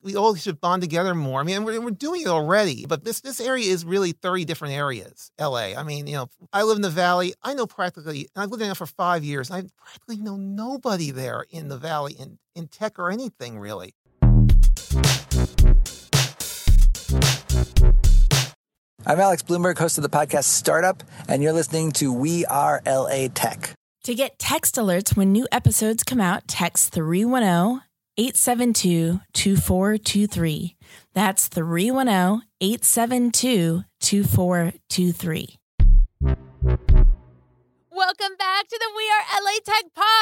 we all should bond together more. I mean, we're doing it already, but this area is really 30 different areas, LA. I mean, I live in the Valley. I know practically, and I've lived there for 5 years, and I practically know nobody there in the Valley in tech or anything, really. I'm Alex Bloomberg, host of the podcast Startup, and you're listening to We Are LA Tech. To get text alerts when new episodes come out, text 310-872-2423. That's 310-872-2423. Welcome back to the We Are LA Tech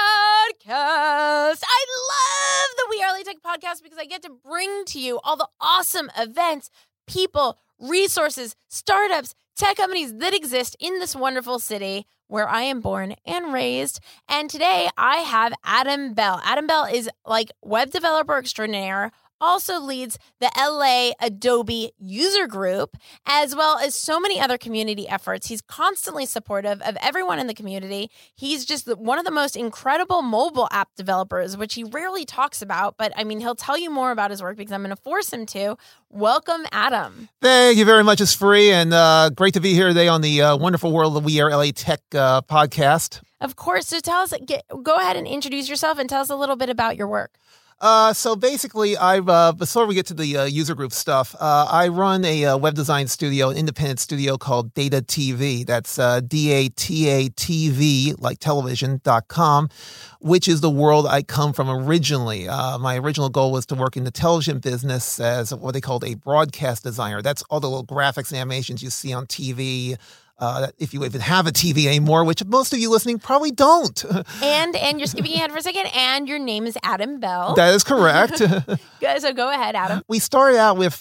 podcast. I love the We Are LA Tech podcast because I get to bring to you all the awesome events, people, resources, startups, tech companies that exist in this wonderful city where I am born and raised. And today I have Adam Bell. Adam Bell is like web developer extraordinaire, also leads the LA Adobe user group, as well as so many other community efforts. He's constantly supportive of everyone in the community. He's just one of the most incredible mobile app developers, which he rarely talks about. But I mean, he'll tell you more about his work because I'm going to force him to. Welcome, Adam. Thank you very much. It's free and great to be here today on the wonderful world of We Are LA Tech podcast. Of course. So tell us, go ahead and introduce yourself and tell us a little bit about your work. So basically, before we get to the user group stuff, I run a web design studio, an independent studio called Data TV. That's DATATV, like television.com, which is the world I come from originally. My original goal was to work in the television business as what they called a broadcast designer. That's all the little graphics and animations you see on TV. If you even have a TV anymore, which most of you listening probably don't. And you're skipping ahead for a second, and your name is Adam Bell. That is correct. So go ahead, Adam. We started out with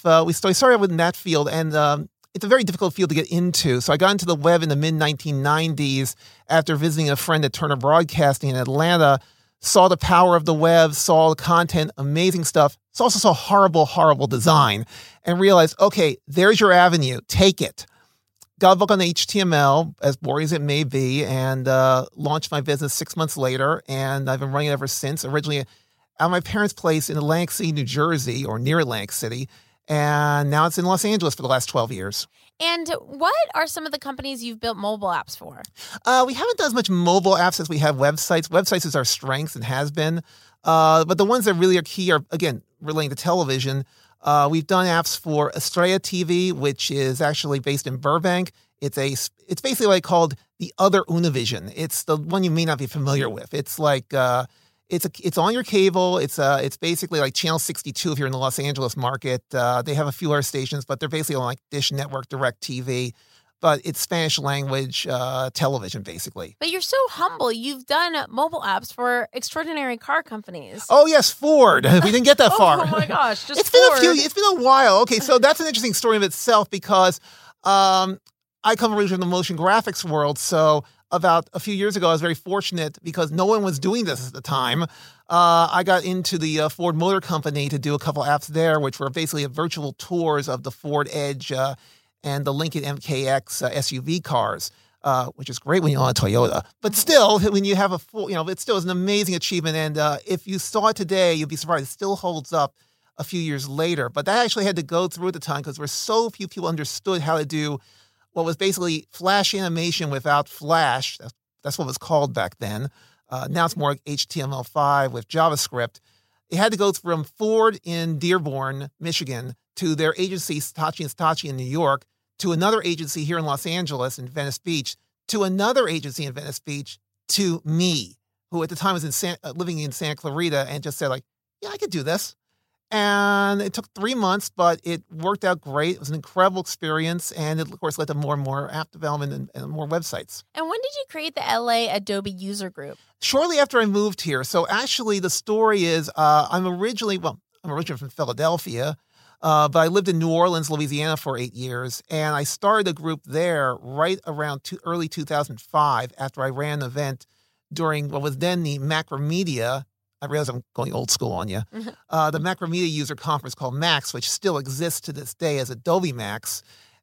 in that field, and it's a very difficult field to get into. So I got into the web in the mid-1990s after visiting a friend at Turner Broadcasting in Atlanta, saw the power of the web, saw the content, amazing stuff, also saw horrible, horrible design, and realized, okay, there's your avenue, take it. Got a book on HTML, as boring as it may be, and launched my business 6 months later, and I've been running it ever since. Originally at my parents' place in Atlantic City, New Jersey, or near Atlantic City, and now it's in Los Angeles for the last 12 years. And what are some of the companies you've built mobile apps for? We haven't done as much mobile apps as we have websites. Websites is our strength and has been. But the ones that really are key are, again, relating to television. We've done apps for Estrella TV, which is actually based in Burbank. It's basically like called the other Univision. It's the one you may not be familiar with. It's like it's on your cable. It's basically like Channel 62 if you're in the Los Angeles market. They have a few other stations, but they're basically on like Dish Network, DirecTV. But it's Spanish language television, basically. But you're so humble. You've done mobile apps for extraordinary car companies. Oh, yes, Ford. We didn't get that far. Oh, my gosh. Just it's Ford. It's been a while. Okay, so that's an interesting story of itself because I come originally from the motion graphics world. So about a few years ago, I was very fortunate because no one was doing this at the time. I got into the Ford Motor Company to do a couple apps there, which were basically virtual tours of the Ford Edge and the Lincoln MKX SUV cars, which is great when you own a Toyota. But still, when you have a full, it still is an amazing achievement. And if you saw it today, you'd be surprised. It still holds up a few years later. But that actually had to go through at the time because there were so few people understood how to do what was basically Flash animation without Flash. That's what it was called back then. Now it's more like HTML5 with JavaScript. It had to go from Ford in Dearborn, Michigan, to their agency, Hitachi & Hitachi in New York, to another agency here in Los Angeles in Venice Beach, to another agency in Venice Beach, to me, who at the time was living in Santa Clarita and just said like, yeah, I could do this. And it took 3 months, but it worked out great. It was an incredible experience. And it, of course, led to more and more app development and more websites. And when did you create the LA Adobe user group? Shortly after I moved here. So actually, the story is I'm originally from Philadelphia. But I lived in New Orleans, Louisiana for 8 years, and I started a group there right around early 2005 after I ran an event during what was then the Macromedia. I realize I'm going old school on you. The Macromedia user conference called MAX, which still exists to this day as Adobe MAX.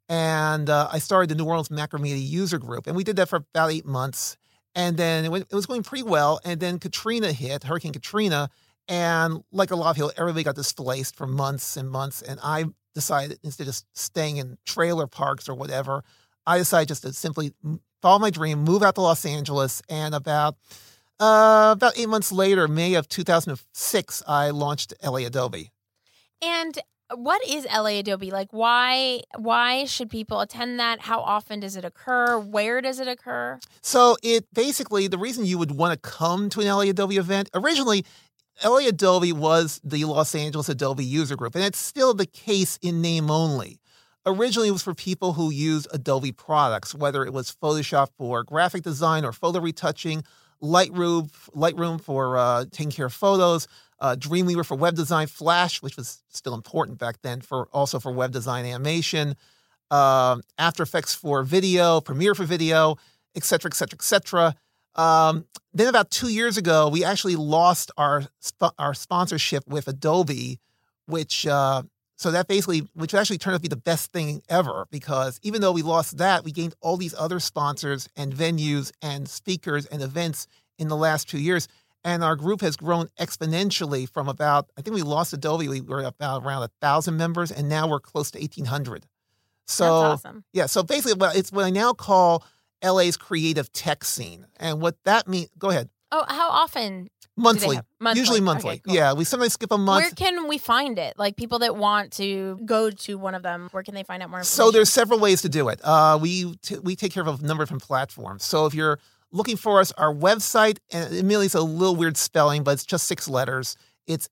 And I started the New Orleans Macromedia user group, and we did that for about 8 months. And then it was going pretty well, and then Hurricane Katrina, And like a lot of people, everybody got displaced for months and months. And I decided, instead of staying in trailer parks or whatever, I decided just to simply follow my dream, move out to Los Angeles. And about 8 months later, May of 2006, I launched LA Adobe. And what is LA Adobe? Like, why should people attend that? How often does it occur? Where does it occur? So it basically, the reason you would want to come to an LA Adobe event, originally, LA Adobe was the Los Angeles Adobe user group, and it's still the case in name only. Originally, it was for people who used Adobe products, whether it was Photoshop for graphic design or photo retouching, Lightroom for taking care of photos, Dreamweaver for web design, Flash, which was still important back then, also for web design animation, After Effects for video, Premiere for video, et cetera, et cetera, et cetera. Then about 2 years ago, we actually lost our sponsorship with Adobe, which actually turned out to be the best thing ever, because even though we lost that, we gained all these other sponsors and venues and speakers and events in the last 2 years. And our group has grown exponentially from I think we lost Adobe, we were about around 1,000 members, and now we're close to 1,800. So, that's awesome. Yeah, so basically it's what I now call LA's creative tech scene. And what that means, go ahead. Oh, how often? Monthly. Usually monthly. Okay, cool. Yeah, we sometimes skip a month. Where can we find it? Like, people that want to go to one of them, where can they find out more information? So there's several ways to do it. We take care of a number of different platforms. So if you're looking for us, our website, and admittedly it's a little weird spelling, but it's just 6 letters. It's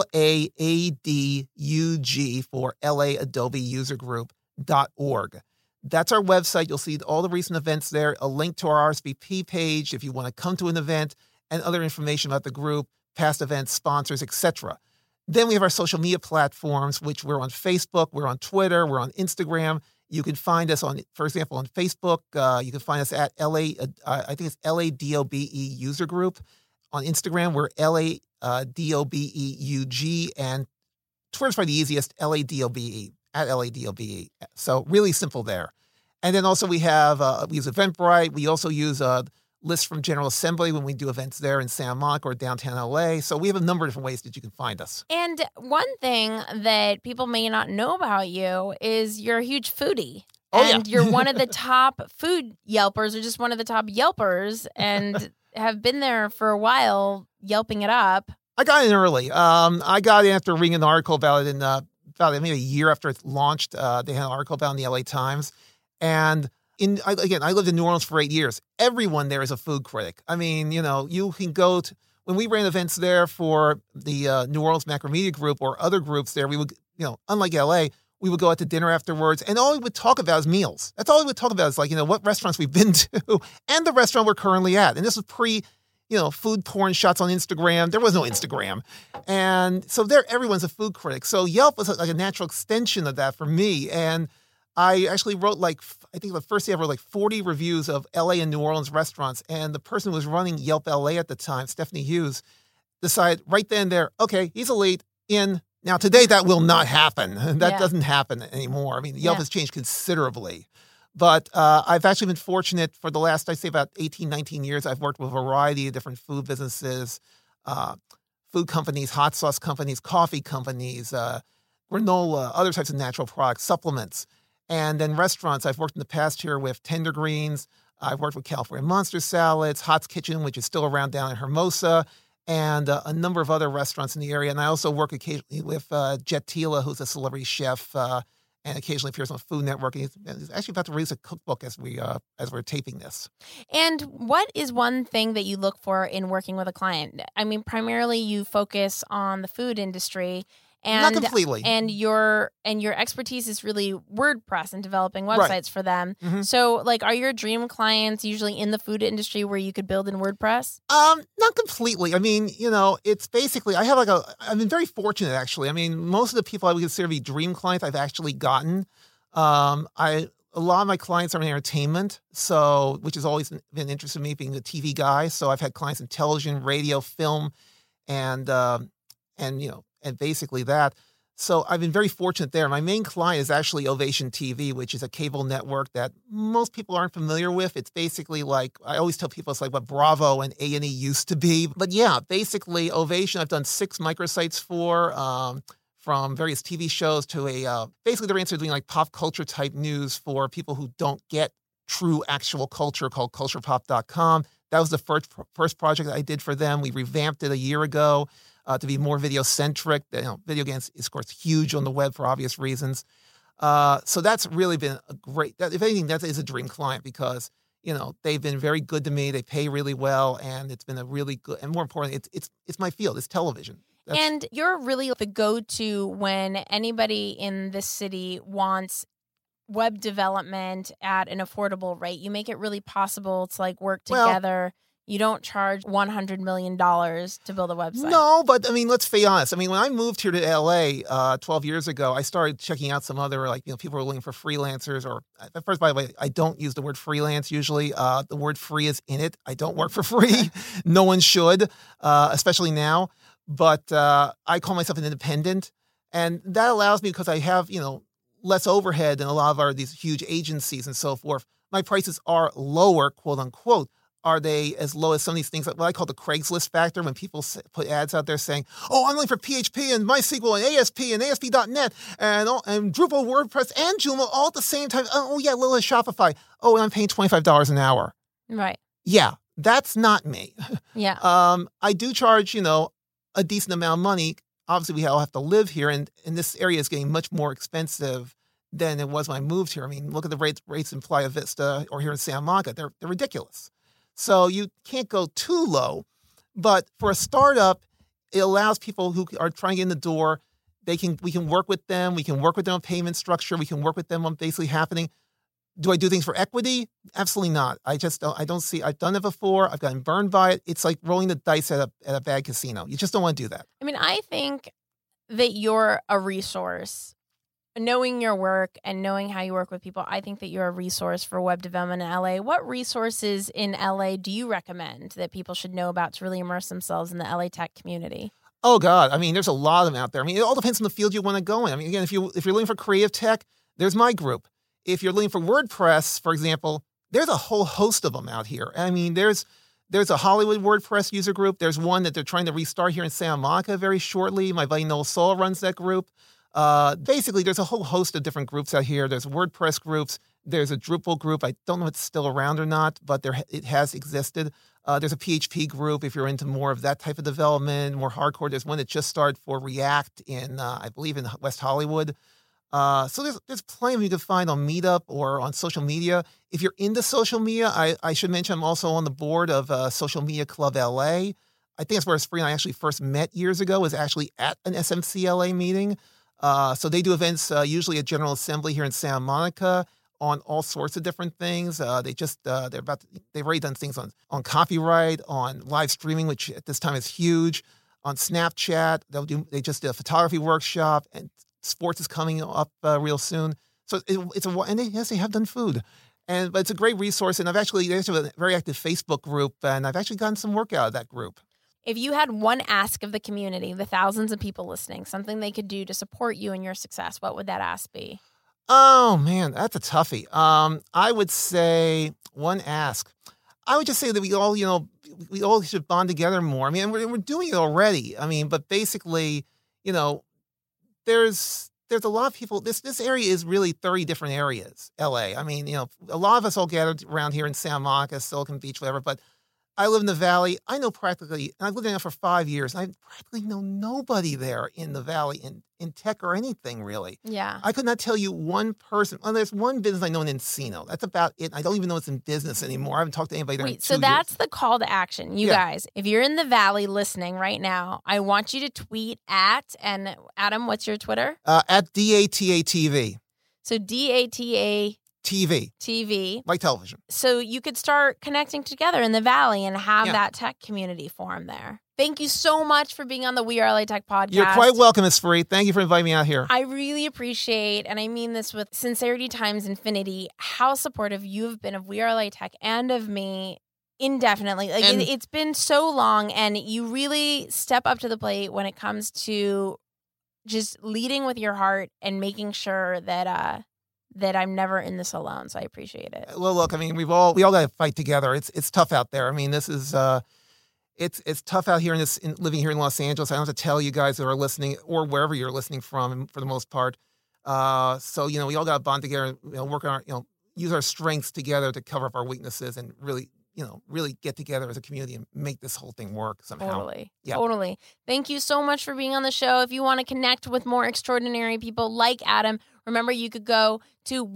LAADUG for LA Adobe User Group.org. That's our website. You'll see all the recent events there, a link to our RSVP page if you want to come to an event, and other information about the group, past events, sponsors, etc. Then we have our social media platforms, which we're on Facebook, we're on Twitter, we're on Instagram. You can find us for example, on Facebook. You can find us at I think it's LADOBE User Group. On Instagram, we're LADOBEUG, and Twitter's probably the easiest, LADOBE, at LADOBE. So really simple there. And then also we use Eventbrite. We also use lists from General Assembly when we do events there in Santa Monica or downtown LA. So we have a number of different ways that you can find us. And one thing that people may not know about you is you're a huge foodie. And you're one of the top food Yelpers, or just one of the top Yelpers, and have been there for a while, Yelping it up. I got in early. I got in after reading an article about it about maybe a year after it launched. They had an article about it in the LA Times. And I lived in New Orleans for 8 years. Everyone there is a food critic. I mean, you can go to, when we ran events there for the New Orleans Macromedia Group or other groups there, we would, unlike LA, we would go out to dinner afterwards, and all we would talk about is meals. That's all we would talk about is what restaurants we've been to and the restaurant we're currently at. And this was food porn shots on Instagram. There was no Instagram. And so everyone's a food critic. So Yelp was like a natural extension of that for me. And I actually wrote I think the first day I wrote 40 reviews of LA and New Orleans restaurants. And the person who was running Yelp LA at the time, Stephanie Hughes, decided right then and there, okay, he's a lead in. Now today that will not happen. That doesn't happen anymore. I mean, Yelp has changed considerably. But I've actually been fortunate for the last, I'd say about 18, 19 years. I've worked with a variety of different food businesses, food companies, hot sauce companies, coffee companies, granola, other types of natural products, supplements. And then restaurants. I've worked in the past here with Tender Greens. I've worked with California Monster Salads, Hot's Kitchen, which is still around down in Hermosa, and a number of other restaurants in the area. And I also work occasionally with Jet Tila, who's a celebrity chef, and occasionally appears on Food Network. And he's actually about to release a cookbook as we're taping this. And what is one thing that you look for in working with a client? I mean, primarily you focus on the food industry. And, not completely. And your expertise is really WordPress and developing websites for them. Mm-hmm. So, are your dream clients usually in the food industry where you could build in WordPress? Not completely. I mean, it's basically, I've been very fortunate, actually. I mean, most of the people I would consider to be dream clients I've actually gotten. A lot of my clients are in entertainment, which has always been interested in me, being a TV guy. So I've had clients in television, radio, film, and basically that. So I've been very fortunate there. My main client is actually Ovation TV, which is a cable network that most people aren't familiar with. It's basically like, I always tell people it's like what Bravo and A&E used to be. But yeah, basically Ovation, I've done 6 microsites for, from various TV shows to basically they're doing like pop culture type news for people who don't get true actual culture, called culturepop.com. That was the first project I did for them. We revamped it a year ago to be more video-centric. Video games is, of course, huge on the web for obvious reasons. So that's really been a great, if anything, that is a dream client because, they've been very good to me. They pay really well, and it's been a really good, and more importantly, it's my field. It's television. And you're really the go-to when anybody in this city wants web development at an affordable rate. You make it really possible to like work together. You don't charge $100 million to build a website. No, but I mean, let's be honest. I mean, when I moved here to LA 12 years ago, I started checking out some other, people were looking for freelancers or first, by the way, I don't use the word freelance usually. The word free is in it. I don't work for free. No one should, especially now. But I call myself an independent. And that allows me, because I have, less overhead than a lot of these huge agencies and so forth. My prices are lower, quote unquote. Are they as low as some of these things, what I call the Craigslist factor, when people put ads out there saying, oh, I'm looking for PHP and MySQL and ASP and ASP.NET and Drupal, WordPress, and Joomla all at the same time. Oh, yeah, Lila Shopify. Oh, and I'm paying $25 an hour. Right. Yeah, that's not me. Yeah. I do charge, a decent amount of money. Obviously, we all have to live here, and this area is getting much more expensive than it was when I moved here. I mean, look at the rates in Playa Vista or here in Santa Monica. They're ridiculous. So you can't go too low. But for a startup, it allows people who are trying to get in the door, we can work with them. We can work with them on payment structure. We can work with them on basically happening. Do I do things for equity? Absolutely not. I don't see, I've done it before. I've gotten burned by it. It's like rolling the dice at a bad casino. You just don't want to do that. I mean, I think that you're a resource. Knowing your work and knowing how you work with people, I think that you're a resource for web development in LA. What resources in LA do you recommend that people should know about to really immerse themselves in the LA tech community? Oh, God. I mean, there's a lot of them out there. I mean, it all depends on the field you want to go in. I mean, again, if you're looking for creative tech, there's my group. If you're looking for WordPress, for example, there's a whole host of them out here. I mean, there's a Hollywood WordPress user group. There's one that they're trying to restart here in Santa Monica very shortly. My buddy Noel Saul runs that group. Basically, there's a whole host of different groups out here. There's WordPress groups. There's a Drupal group. I don't know if it's still around or not, but it has existed. There's a PHP group if you're into more of that type of development, more hardcore. There's one that just started for React in, I believe, in West Hollywood. So there's plenty of you can find on Meetup or on social media. If you're into social media, I should mention I'm also on the board of Social Media Club LA. I think that's where Spree and I actually first met years ago, was actually at an SMCLA meeting. So they do events usually at General Assembly here in Santa Monica on all sorts of different things. They've already done things on copyright, on live streaming, which at this time is huge, on Snapchat. They just did a photography workshop, and sports is coming up real soon. So they have done food. But it's a great resource. And they actually have a very active Facebook group, and I've actually gotten some work out of that group. If you had one ask of the community, the thousands of people listening, something they could do to support you and your success, what would that ask be? Oh, man, that's a toughie. I would say one ask. I would just say that we all should bond together more. I mean, we're doing it already. I mean, but basically, there's a lot of people. This area is really 30 different areas, LA. I mean, a lot of us all gathered around here in Santa Monica, Silicon Beach, whatever, but I live in the Valley. I know practically, and I've lived there for 5 years, and I practically know nobody there in the Valley in tech or anything, really. Yeah. I could not tell you one person. Well, there's one business I know in Encino. That's about it. I don't even know it's in business anymore. I haven't talked to anybody there in 2 years. So that's the call to action. You guys, if you're in the Valley listening right now, I want you to tweet and Adam, what's your Twitter? At DATATV. So DATA TV. Like television. So you could start connecting together in the Valley and have that tech community form there. Thank you so much for being on the We Are LA Tech podcast. You're quite welcome, Ms. Spree. Thank you for inviting me out here. I really appreciate, and I mean this with sincerity times infinity, how supportive you have been of We Are LA Tech and of me indefinitely. It's been so long, and you really step up to the plate when it comes to just leading with your heart and making sure that I'm never in this alone. So I appreciate it. Well, look, I mean, we all got to fight together. It's tough out there. I mean, this is it's tough out here living here in Los Angeles. I don't have to tell you guys that are listening or wherever you're listening from, for the most part. So we all got to bond together, work on our, use our strengths together to cover up our weaknesses and really get together as a community and make this whole thing work somehow. Totally. Yeah. Totally. Thank you so much for being on the show. If you want to connect with more extraordinary people like Adam, remember you could go to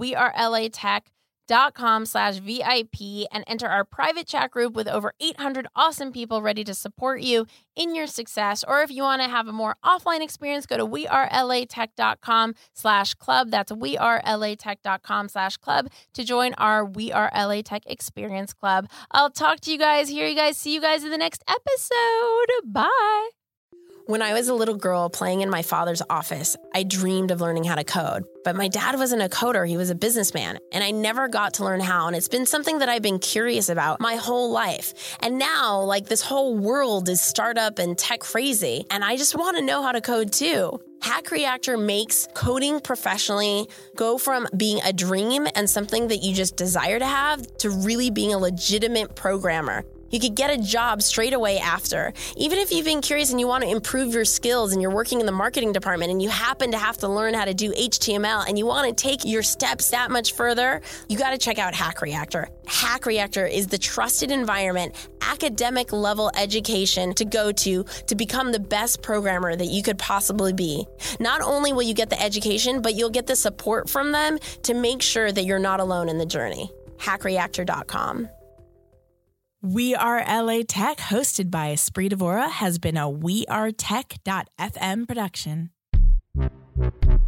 wearelatech.com/VIP and enter our private chat group with over 800 awesome people ready to support you in your success. Or if you want to have a more offline experience, go to wearelatech.com/club. That's wearelatech.com/club to join our We Are LA Tech Experience Club. I'll talk to you guys, see you guys in the next episode. Bye. When I was a little girl playing in my father's office, I dreamed of learning how to code. But my dad wasn't a coder, he was a businessman, and I never got to learn how. And it's been something that I've been curious about my whole life. And now, this whole world is startup and tech crazy, and I just want to know how to code too. Hack Reactor makes coding professionally go from being a dream and something that you just desire to have to really being a legitimate programmer. You could get a job straight away after. Even if you've been curious and you want to improve your skills and you're working in the marketing department and you happen to have to learn how to do HTML and you want to take your steps that much further, you got to check out Hack Reactor. Hack Reactor is the trusted environment, academic level education to go to become the best programmer that you could possibly be. Not only will you get the education, but you'll get the support from them to make sure that you're not alone in the journey. HackReactor.com. We Are LA Tech, hosted by Esprit Devora, has been a WeAreTech.fm production.